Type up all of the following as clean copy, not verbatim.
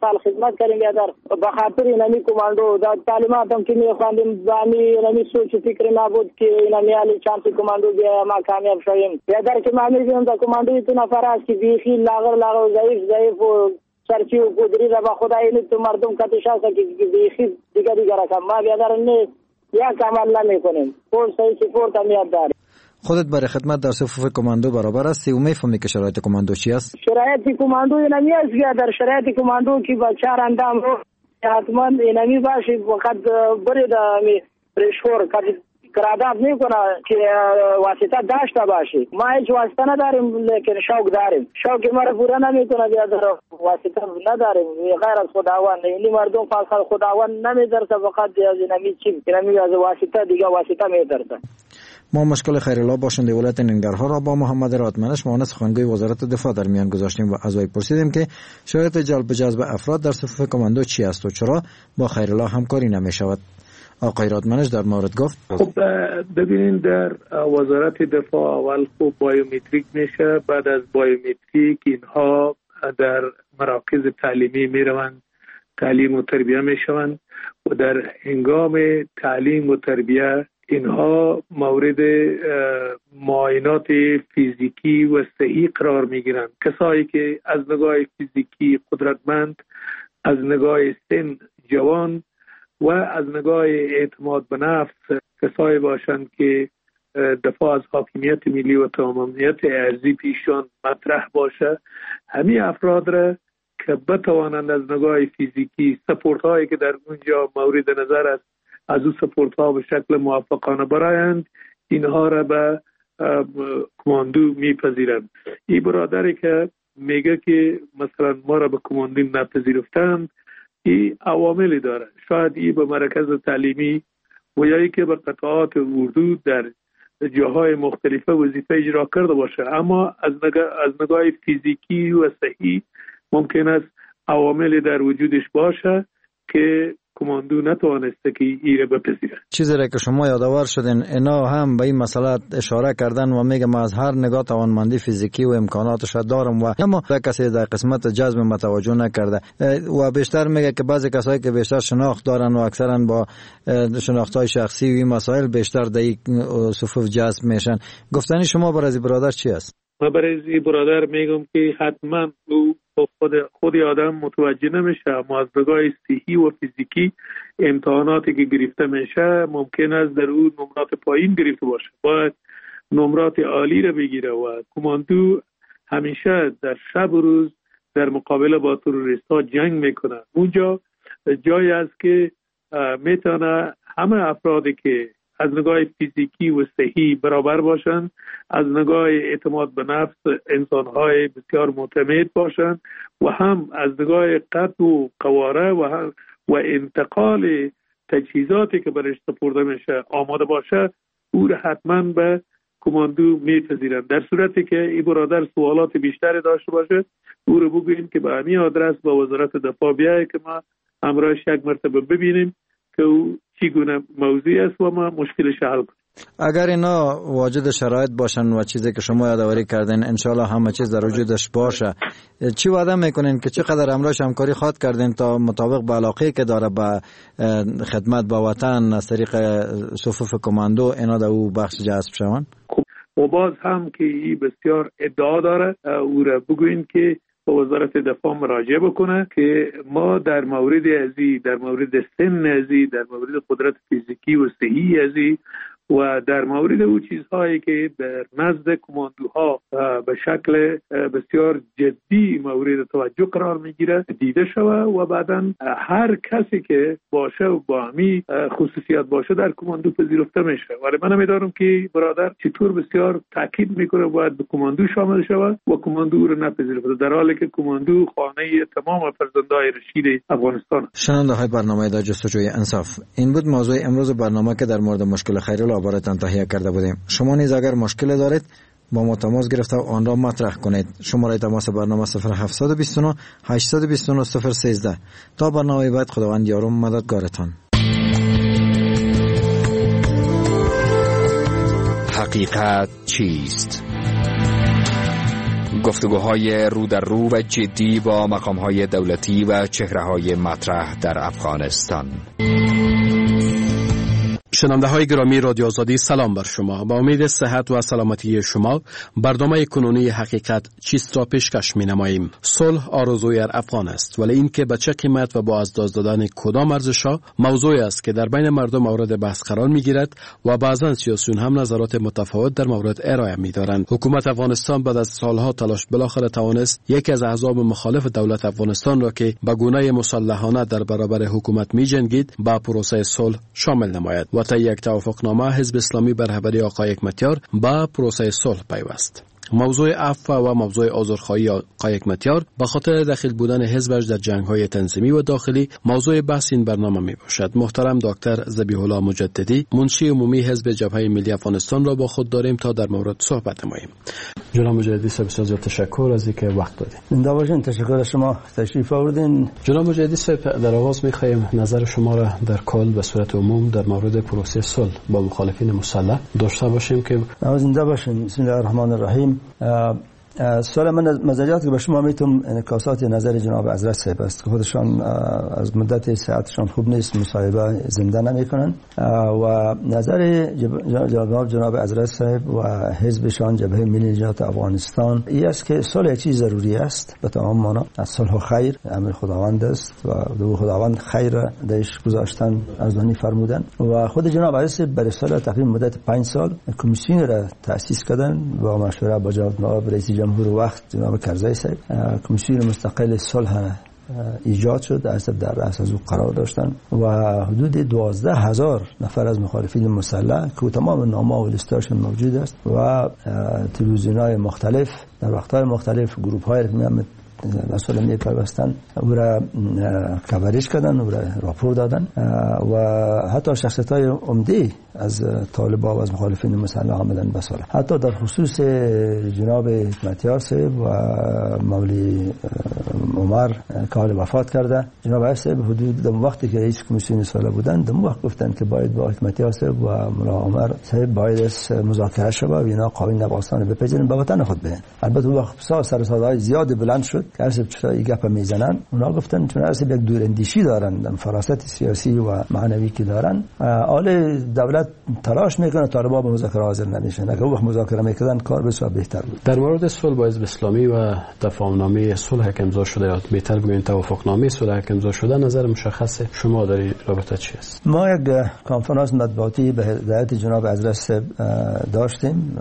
سال خدمت کردیم بیادر. به خاطر اینمی کماندو دا تعلیمات هم که میخواندیم بانی اینمی سوچ فکر نبود که اینمی علی چانسی کماندو بیا ما کامیاب شویم. بیادر که ما میگیم دا کماندوی تو نفر است که بیخی لاغر ضعیف و سرچی و قدری را با خدا اینی تو مردم کتش هست که بیخی دیگه رقم ما بیادر نه یا کامل نمیکنیم. فور صحیح سپورت هم یاد داریم. خودت برای خدمت در صفوف کماندو برابر هستی و میفهمی که شرایط کماندو چی است؟ شرایط کماندو اینمی است که در شرایط کماندو که با 4 اندام رو حتما اینمی باشی وقت برید رشور قرارداد میکنه که واسطه داشته باشی. ما هیچ واسطه نداریم لیکن شوق داریم. شوق ما رو پورا نمیکنه بیادر واسطه نداریم غیر از خداوند. این مردم فقط خداوند نمیدرسه فقط اینمی چی اینمی از واسطه دیگه واسطه میدرسه. ما مشکل خیرالله باشنده ولایت ننگرهار را با محمد رادمنش معاون سخنگوی وزارت دفاع در میان گذاشتیم و از وی پرسیدیم که شرایط جذب افراد در صفوف کماندو چی است و چرا با خیرالله همکاری نمی شود. آقای رادمنش در مورد گفت خب ببینید در وزارت دفاع اول خوب بایومتریک میشه، بعد از بایومتریک اینها در مراکز تعلیمی میروند تعلیم و تربیه میشوند و در هنگام تعلیم و تربیه اینها مورد معاینات فیزیکی و صحی قرار میگیرند. کسایی که از نگاه فیزیکی قدرتمند، از نگاه سن جوان و از نگاه اعتماد به نفس کسایی باشند که دفاع از حاکمیت ملی و تمامیت ارضی پیشان مطرح باشه، همین افراد را که بتوانند از نگاه فیزیکی سپورت هایی که در اونجا مورد نظر است از او سپورت ها به شکل موفقانه برایند، اینها را به کماندو میپذیرند. این برادری که میگه که مثلا ما را به کماندو نپذیرفتند، این عواملی داره. شاید این به مرکز تعلیمی و یا ای که به قطعات اردو در جاهای مختلفه وظیفه اجرا کرده باشه، اما از نگاه فیزیکی و صحی ممکن است عواملی در وجودش باشه که کماندو نتوانسته که ایره بپذیره. چیزی را که شما یادآور شدین اینا هم به این مسئله اشاره کردن و میگم از هر نگاه توانمندی فیزیکی و امکاناتش دارم و اما کسی در قسمت جذب متوجه نکرده و بیشتر میگه که بعضی کسایی که بیشتر شناخت دارن و اکثرا با شناخت‌های شخصی و این مسائل بیشتر در این صفوف جذب میشن. گفتنی شما برای برادر چی است؟ من برای برادر میگم که حتما او خود آدم متوجه نمیشه، اما از نگاه صحی و فیزیکی امتحاناتی که گرفته میشه ممکن است در اون نمرات پایین گرفته باشه، باید نمرات عالی را بگیره و کماندو همیشه در شب و روز در مقابله با تروریست ها جنگ میکنه. اونجا جایی است که میتونه همه افرادی که از نگاه فیزیکی و صحی برابر باشند، از نگاه اعتماد به نفس انسان‌های بسیار معتمد باشند و هم از نگاه قد و قواره و انتقال تجهیزاتی که برش سپرده میشه آماده باشه، او را حتما به کماندو میپذیرند. در صورتی که این برادر سوالات بیشتری داشته باشه، او را بگوییم که به همین آدرس با وزارت دفاع بیایه که ما همراهش یک مرتبه ببینیم که او چگونه موضوعی است و ما مشکلش حل کنیم. اگر اینا واجد شرایط باشن و چیزی که شما یادآوری کردین انشالله همه چیز در وجودش باشه، چی وعده میکنین که چقدر همراهش همکاری خواد کردین تا مطابق به علاقه که داره به خدمت به وطن از طریق صفوف کماندو اینا در او بخش جذب شون؟ و باز هم که این بسیار ادعا داره، او را بگوین که به وزارت دفاع مراجعه بکنه که ما در مورد ازی، در مورد سن ازی، در مورد قدرت فیزیکی و صحی ازی و در مورد او چیزهایی که در نزد کماندوها به شکل بسیار جدی مورد توجه قرار میگیره دیده شوه و بعدا هر کسی که باشه و با همی خصوصیات باشه در کماندو پذیرفته میشه. ولی من میدارم که برادر چطور بسیار تاکید میکنه باید به کماندو شامل شوه و کماندو رو نپذیرفته، در حالی که کماندو خانه تمام فرزندای رشید افغانستان. شنونده های برنامه در جستجوی انصاف، این بود موضوع امروز برنامه که در مورد مشکل خیرالله براتون تهیه کرده بودیم. شما نیز اگر مشکل دارید با ما تماس گرفته و آن را مطرح کنید. شماره تماس برنامه 0729 829 013. تا برنامه بعد، خداوند یار و مددگارتان. حقیقت چیست؟ گفتگوهای رو در رو و جدی با مقام‌های دولتی و چهره‌های مطرح در افغانستان. شنونده های گرامی رادیو آزادی، سلام بر شما. با امید صحت و سلامتی شما برنامه کنونی حقیقت چیست را پیشکش می نماییم. صلح آرزوی هر افغان است، ولی این که به چه قیمت و با از دست دادن کدام ارزش‌ها موضوعی است که در بین مردم مورد بحث قرار می گیرد و بعضا سیاسیون هم نظرات متفاوت در مورد ارائه می دارند. حکومت افغانستان بعد از سالها تلاش بالاخره توانست یکی از احزاب مخالف دولت افغانستان را که به گونه مسلحانه در برابر حکومت می جنگید به پروسه صلح شامل نماید و تا یک توافقنامه حزب اسلامی بر رهبری آقای حکمتیار به پروسه صلح پیوست. موضوع عفو و موضوع عذرخواهی آقای حکمتیار به خاطر دخیل بودن حزبش در جنگ‌های تنظیمی و داخلی موضوع بحث این برنامه می باشد. محترم دکتر ذبیح الله مجددی، منشی عمومی حزب جبهه ملی افغانستان را با خود داریم تا در مورد صحبت نماییم. جناب مجددی صاحب، بسیار تشکر از اینکه وقت دادید. زنده باشین. تشکر از شما تشریف آوردین. جناب مجددی صاحب، در آغاز می‌خوایم نظر شما را در کل به صورت عموم در مورد پروسه صلح با مخالفین مسلح داشته باشیم که زنده باشین. بسم الله الرحمن الرحیم. سوال من از نظریاتی که به شما میتونم انعکاسات نظر جناب حضرت صاحب است که خودشان از مدت صحتشان خوب نیست، مصاحبه زنده نمیکنن و نظر جناب حضرت صاحب و حزبشان جبهه ملی نجات افغانستان این است که صلح چیز ضروری است به تمام معنا. صلح خیر امر خداوند است و دو خداوند خیر درش گذاشتن ارزانی فرمودن و خود جناب حضرت صاحب برای صلح تقریبا مدت 5 سال کمیسیون را تأسیس کردن با مشوره با جناب رئیس جمهور وقت جناب کرزی صاحب. کمیسیون مستقل صلح ایجاد شد، در رأس از او قرار داشتن و حدود 12,000 نفر از مخالفین مسلح که تمام نامه و لیستاشون موجود است و تلویزیون‌های مختلف در وقت‌های مختلف گروه‌های مسئول می پیوستن او را کاورش کردن، او را راپور دادن و حتی شخصیت‌های عمده از طالبان و از مخالفین مسلح آمدن به صلح. حتی در خصوص جناب حکمتیار صاحب و مولوی عمر که حال وفات کرده، جناب صاحب حدود در وقتی که رئیس کمیسیون صلح بودن در وقت گفتن که باید با حکمتیار صاحب و مولوی عمر صاحب باید مذاکره شود و اینا قوانین افغانستان رو بپذیرن به وطن خود برن. البته اون وقت سر صداهای زیاد بلند شد که اصلا چرا گپ میزنن. اونا گفتن چون اصلا یک دوراندیشی دارن، فراست سیاسی و معنوی که دارن، آل دولت تلاش میکنه طالبان به مذاکره حاضر نمیشن. اگه وقت مذاکره میکردن کار بسیار بهتر بود. در مورد صلح با حزب اسلامی و تفاهمنامه صلح که امضا شده یا بهتر بگوییم توافقنامه صلح که امضا شده، نظر مشخص شما در این رابطه چی است؟ ما یک کنفرانس مطبوعاتی به هدایت جناب حضرت صاحب داشتیم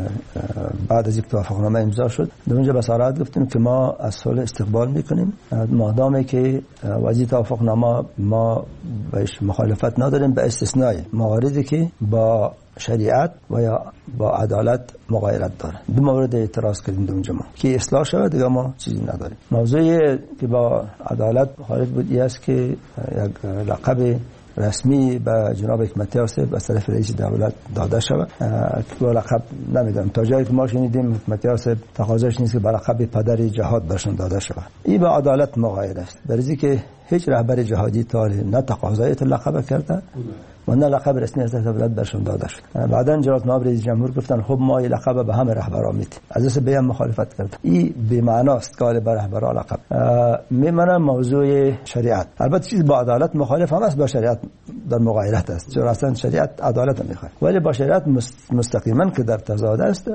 بعد از اینکه توافقنامه امضا شد. در اونجا بصراحت گفتیم که ما از صلح استقبال میکنیم مادامی که وضعیت توافقنامه ما بهش مخالفت نداریم به استثنای مواردی که با شریعت و یا با عدالت مغایرت داره. دو مورد اعتراض کردیم در اونجا ما که اصلاح شود، دیگه ما چیزی نداریم. موضوعی که با عدالت مخالف بود این است که یک لقب رسمی به جناب حکمتیار صاحب از طرف رئیس دولت داده شود که با لقب نمیدونم تا جایی که ما شنیدیم حکمتیار صاحب تقاضاش نیست که به لقب پدر جهاد برشون داده شود. این به عدالت مغایر است، برای که هیچ رهبر جهادی تاریخ نه تقاضای لقب کرده و نه لقب رسمی از دولت برشون داده شد. بعداً جناب رئیس جمهور گفتن خب ما این لقب به همه رهبران میدیم، از اساس بیان مخالفت کرد. این بی معناست که به رهبران لقب میمونه. موضوع شریعت البته چیز با عدالت مخالف هم است، با شریعت در مغایرت است، چون اصلا شریعت عدالت میخواد، ولی با شریعت مستقیما که در تضاد است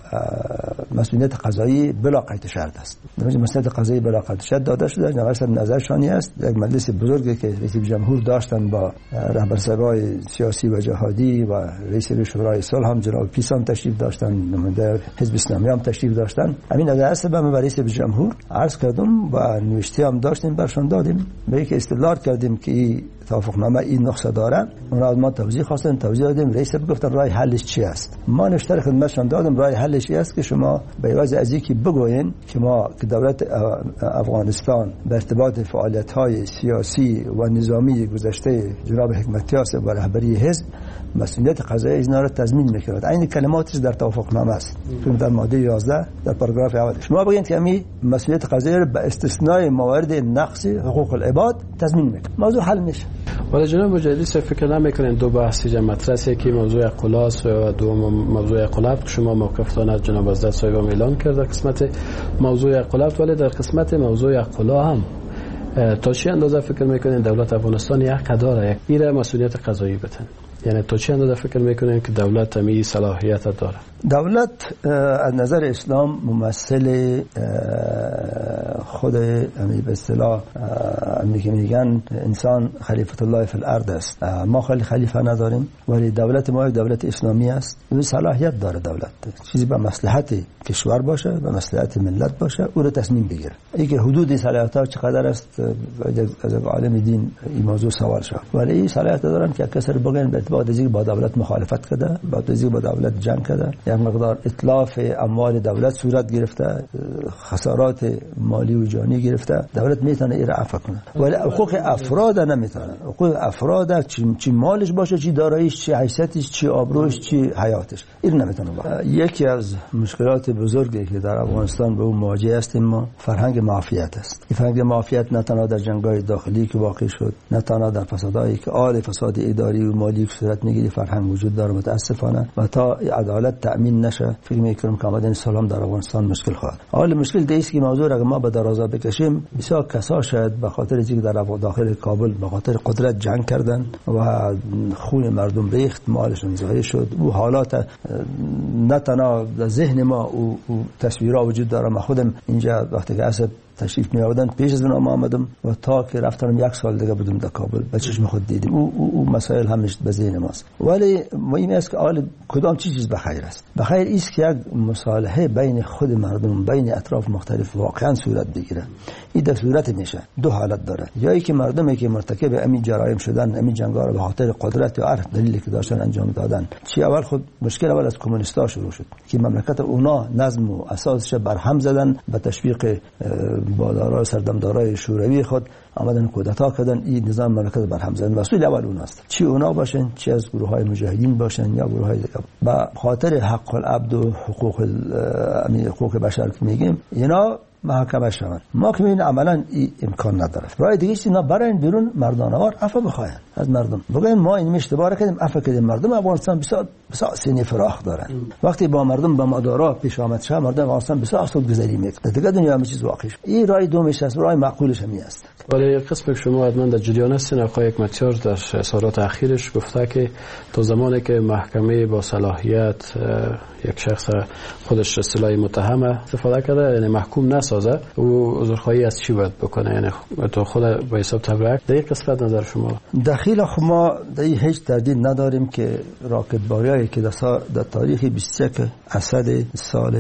مسئولیت قضایی بلا قید شرط است. مسئولیت قضایی بلا قید شرط داده شده. نظرشانی است یک مجلس بزرگی که رئیس جمهور داشتن با رهبر صاحبای سیاسی و جهادی و رئیس شورای صلح هم جناب پیسان تشریف داشتن، نماینده حزب اسلامی هم تشریف داشتن. همین از اصل به رئیس جمهور عرض کردم و نوشته هم داشتیم برشون دادیم، به یک استدلال کردیم که توافقنامه این نقصه داره. اونا از ما توضیح خواستن، توضیح دادیم. رئیس گفتن راه حلش چی است. ما نوشته خدمتشان دادم راه حلش است که شما به عوض از اینکه بگوین که ما که دولت افغانستان به ارتباط فعالیت‌های سیاسی و نظامی گذشته جناب حکمتیار صاحب و رهبری حزب مسئولیت قضایی اینا را تضمین می‌کند. این کلماتش در توافقنامه است که در ماده 11 در پاراگراف اول شما بگید که همین مسئولیت قضایی را به استثنای موارد نقض حقوق العباد تضمین می‌کند. موضوع حل میشه. ولی جناب مجاهدی فکر نمیکنین دو بحثی مطرحه که موضوع قلاس و دوم موضوع قلاب شما موقفتان از جناب حضرت صاحب اعلان کرده قسمت موضوع قلاب، ولی در قسمت موضوع قلا هم تا چه اندازه فکر میکنین دولت افغانستان یک قداره ایره مسئولیت قضایی بتن؟ یعنی تا چه اندازه فکر میکنین که دولت همی صلاحیت داره؟ دولت از نظر اسلام ممثل خود همی به اصطلاح همی که میگن انسان خلیفت الله فی الارض است. ما خلیفه نداریم، ولی دولت ما دولت اسلامی است. این صلاحیت داره دولت چیزی به مصلحت کشور باشه، به مصلحت ملت باشه، او رو تصمیم بگیره. اینکه حدود صلاحیت‌ها چقدر است از عالم دین این موضوع سوال شد، ولی این صلاحیت دارن که کسر بگن به اعتبار از اینکه با دولت مخالفت کرده، با اینکه با دولت جنگ کرده، یک مقدار اتلاف اموال دولت صورت گرفته، خسارات مالی و جانی گرفته، دولت میتونه این را عفو کنه، ولی حقوق افراد نمیتونه. حقوق افراد چی مالش باشه، چی داراییش، چی حیثیتش، چی آبروش، چی حیاتش، این نمیتونه باشه. یکی از مشکلات بزرگی که در افغانستان به اون مواجه هستیم ما فرهنگ معافیت است. این فرهنگ معافیت نه تنها در جنگ‌های داخلی که واقع شد، نه تنها در فسادهایی که آل فساد اداری و مالی صورت میگیره فرهنگ وجود داره متاسفانه، و تا عدالت تأمین نشه فکر میکنم که آمدن سلام در افغانستان مشکل خواهد. حال مشکل دیست که موضوع را ما به درازا بکشیم، بسیار کسا شاید به خاطر اینکه در داخل کابل به خاطر قدرت جنگ کردن و خون مردم ریخت، مالشون ضایع شد، و حالات نه تنها در ذهن ما و تصویرها وجود داره. من خودم اینجا وقتی که اسب تشریف می آوردن پیش از اون آمدم و تا که رفتم یک سال دیگه بودم در کابل، به چشم خود دیدیم. او مسائل همش به ذهن ماست، ولی مهم است که کدام چیز بخیر است. بخیر است که یک مصالحه بین خود مردم، بین اطراف مختلف واقعا صورت بگیره. این در صورت میشه دو حالت داره، یا که مردمی که مرتکب همین جرایم شدن، همین جنگا رو به خاطر قدرت و هر دلیلی که داشتن انجام دادن، چی اول خود مشکل اول از کمونیستا شروع شد که مملکت اونا نظم و اساسش برهم زدن به تشویق بادارای سردمدارای شوروی خود، آمدن کودتا کردن، این نظام مملکت برهم زدن. مسئول اول اوناست، چی اونا باشن، چی از گروه‌های مجاهدین باشن یا گروه‌های دیگه. با خاطر حق العبد و حقوق بشر که میگیم اینا محاکمه شوند. ما که این عملا امکان نداره. راه دیگه است اینا برای بیرون مردانوار عفو بخواین از مردم، بگن ما این اشتباه کردیم، عفو کردیم. مردم افغانستان بسیار سینه فراخ دارن. وقتی با مردم با مدارا پیش آمد شه، مردم افغانستان بسیار سودگذری میکنه. دیگه دنیا همه چیز واقعی. این راه دومش است، راه معقولش هم است. ولی قسم شما حتما در جریان هستین. آقای حکمتیار در اظهارات اخیرش گفته که تا زمانی که محکمه با صلاحیت یک شخص خودش اصطلاحی متهم استفاده کرده، یعنی محکوم نسازه، او عذرخواهی از چی باید بکنه؟ یعنی تو خود با حساب تبرک در این قسمت نظر شما؟ دخیل ما در هیچ تردید نداریم که راکتباریایی که در تاریخ 21 اسد سال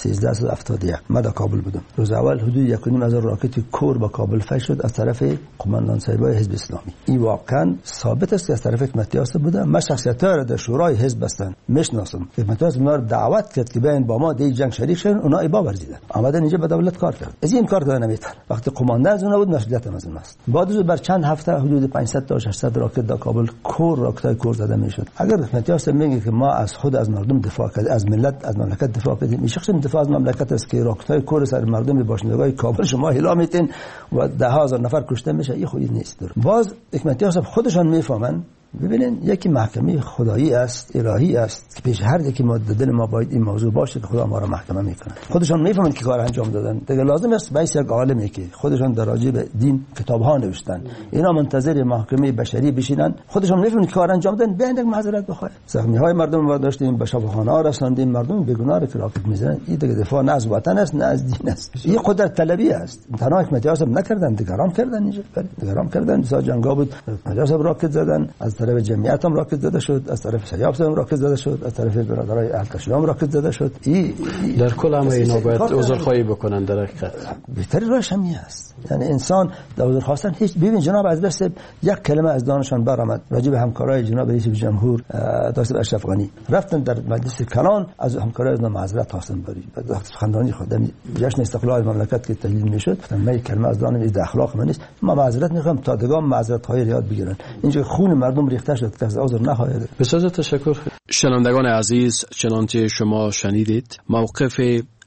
1371 ما در کابل بودم، روز اول حدود 1.5 راکت کور با کابل فش شد از طرف قماندان صاحبای حزب اسلامی. این واقعا ثابت است که از طرف حکمتیار بوده. من شخصیت‌ها را در شورای حزب هستن میشناسم. حکمتیار اونا رو دعوت کرد که بیاین با ما در جنگ شریک شون، اونا ابا ورزیدن، آمدن اینجا به دولت کار کرد. از این کار کردن نمیتونه. وقتی قماندان از اون بود مسئولیت هم از اون است. بعد از بر چند هفته حدود 500 تا 600 راکت در کابل راکتای کور زده میشد. اگر حکمتیار میگه که ما از خود از مردم دفاع کردیم، از ملت از مملکت دفاع کردیم، این شخص دفاع از مملکت است که راکتای کور سر مردم باشندگان کابل شما هلا میتین و 10,000 نفر کشته میشه، این خودی نیست. باز حکمتیار خودشان میفهمن. ببینین یکی محکمه خدایی است، الهی است که پیش هر یکی ما دل ما باید این موضوع باشه که خدا ما را محکمه میکنه. خودشان میفهمن که کار انجام دادن. دیگه لازم است بایست یک عالمی که خودشان در راجع به دین کتاب ها نوشتن، اینا منتظر محکمه بشری بشینن، خودشان میفهمن که کار انجام دادن، بیان یک معذرت بخواهند. زخمی های مردم رو داشتیم، به شفاخانه ها رساندیم، مردم بیگناه را که راکت میزنن. این دیگه دفاع نه از وطن است نه از دین است، این قدرت طلبی است. تنها حکمتیار نکردن، دیگران کردن. اینجا دیگران کردن. مثلا جنگا بود، حکمتیار راکت زدن، از طرف جمعیت هم راکت زده شد، از طرف شریعت هم راکت زده شد، از طرف برادرای اهل هم راکت زده شد. در کل همه اینا باید عذرخواهی بکنن. در حقیقت بهترین راهش همین است. یعنی انسان در عذر خواستن هیچ. ببین جناب از دست یک کلمه از دانشان برآمد راجع به همکارای جناب رئیس جمهور دکتر اشرف غنی، رفتن در مجلس کلان از همکارای از معذرت خواستن برای خاندانی خودم جشن استقلال مملکت که تحلیل میشد. گفتن من یک کلمه از دانم از اخلاق من نیست، ما معذرت میخوام تا دیگه معذرت های یاد بگیرن. اینجا خون مردم ریخته شد که عذر نخواهید. بسیار تشکر. شنوندگان عزیز، چنانچه شما شنیدید موقف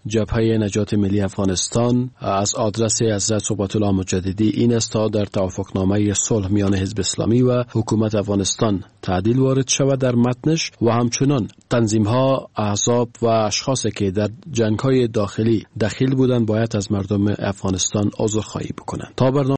جبهه نجات ملی افغانستان از آدرس حضرت صحبت الله مجددی این است تا در توافقنامه صلح میان حزب اسلامی و حکومت افغانستان تعدیل وارد شود در متنش و همچنان تنظیم‌ها، احزاب و اشخاصی که در جنگ‌های داخلی دخیل بودند باید از مردم افغانستان عذرخواهی بکنند. تا برنامه